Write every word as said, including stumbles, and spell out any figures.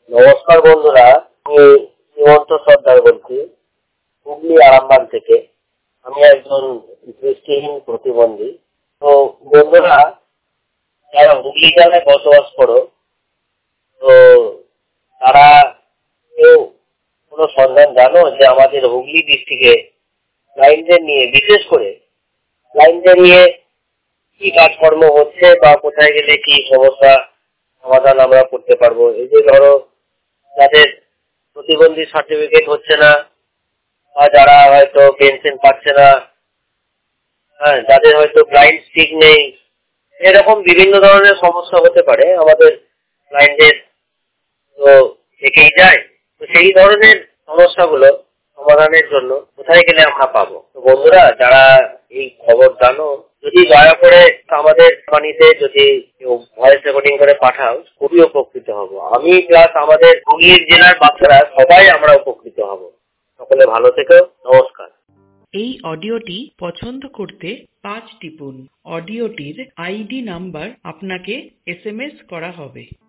নমস্কার বন্ধুরা, আমি শ্রীমন্ত সর্দার বলছি হুগলি আরামবাগ থেকে। আমি একজন দৃষ্টিহীন প্রতিবন্ধী। তো বন্ধুরা, যারা হুগলি জেলায় বসবাস করো, তো তারা কেউ কোনো সন্ধান জানো যে আমাদের হুগলি ডিস্ট্রিক্টে ব্লাইন্ডদের নিয়ে, বিশেষ করে ব্লাইন্ডদের নিয়ে কি কাজকর্ম হচ্ছে বা কোথায় গেলে কি সমস্যা সমাধান আমরা করতে পারবো? এই যে ধরো, যাদের প্রতিবন্ধী সার্টিফিকেট হচ্ছে না, বা যারা হয়তো পেনশন পাচ্ছে না, হ্যাঁ, যাদের হয়তো ব্লাইন্ড স্টিক নেই, এরকম বিভিন্ন ধরনের সমস্যা হতে পারে আমাদের ব্লাইন্ডের, তো থেকেই যায়। তো সেই ধরনের সমস্যাগুলো সমাধানের জন্য কোথায় গেলে আমরা পাবো? তো বন্ধুরা, যারা এই খবর জানো, যদি দয়া করে আমাদের বাণীতে যদি কেউ ভয়েস রেকর্ডিং করে পাঠাও, খুবই উপকৃত হব। আমি প্লাস আমাদের হুগলির জেলার বাচ্চারা সবাই আমরা উপকৃত হব। সকলে ভালো থেকো, নমস্কার। এই অডিওটি পছন্দ করতে পাঁচ টিপুন। অডিওটির আইডি নাম্বার আপনাকে এস এম এস করা হবে।